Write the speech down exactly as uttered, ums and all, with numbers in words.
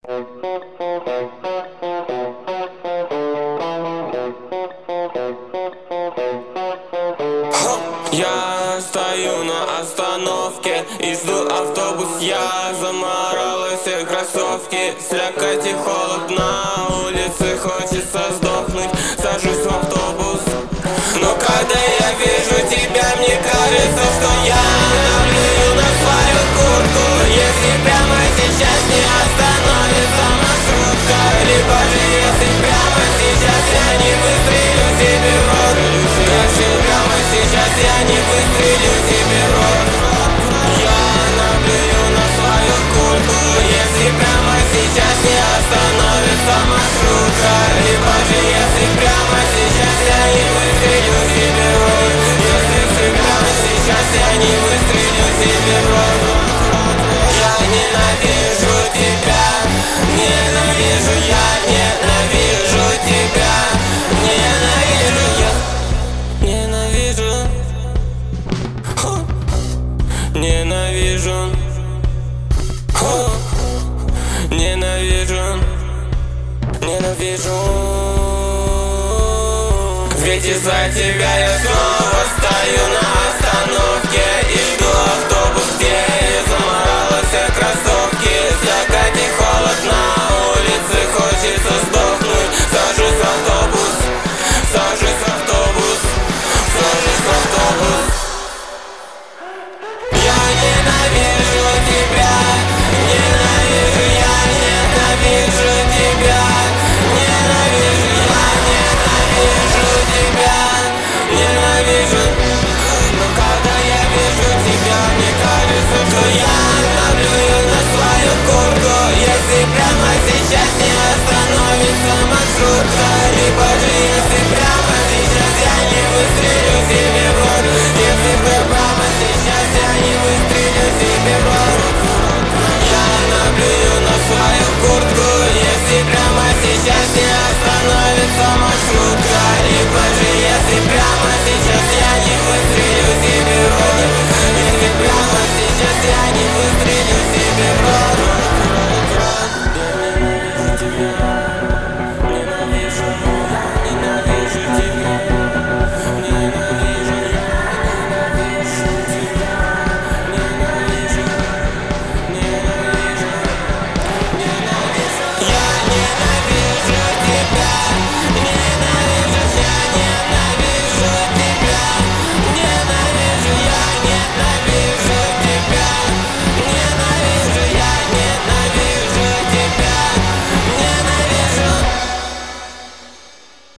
Я стою на остановке и жду автобус. Я заморала все кроссовки. Слякоть и холод на улице, хочется сдохнуть. Сажусь в автобус, но когда я вижу тебя, мне кажется, что я наплюю на свою куртку. Если прямо сейчас не остановится маршрутка, либо же если прямо сейчас я не выстрелю себе в рот. Если прямо сейчас я не выстрелю себе в рот, я наплюю на свою куртку. Если прямо сейчас не остановится маршрутка, либо же если прямо сейчас я не выстрелю себе в рот. Если прямо сейчас я не выстрелю себе в рот. Я ненавижу тебя, ненавижу, я ненавижу тебя, ненавижу я, ненавижу, Хо. Ненавижу, Хо. Ненавижу, ненавижу. Ведь из-за тебя я снова стою на остановке и жду автобус, где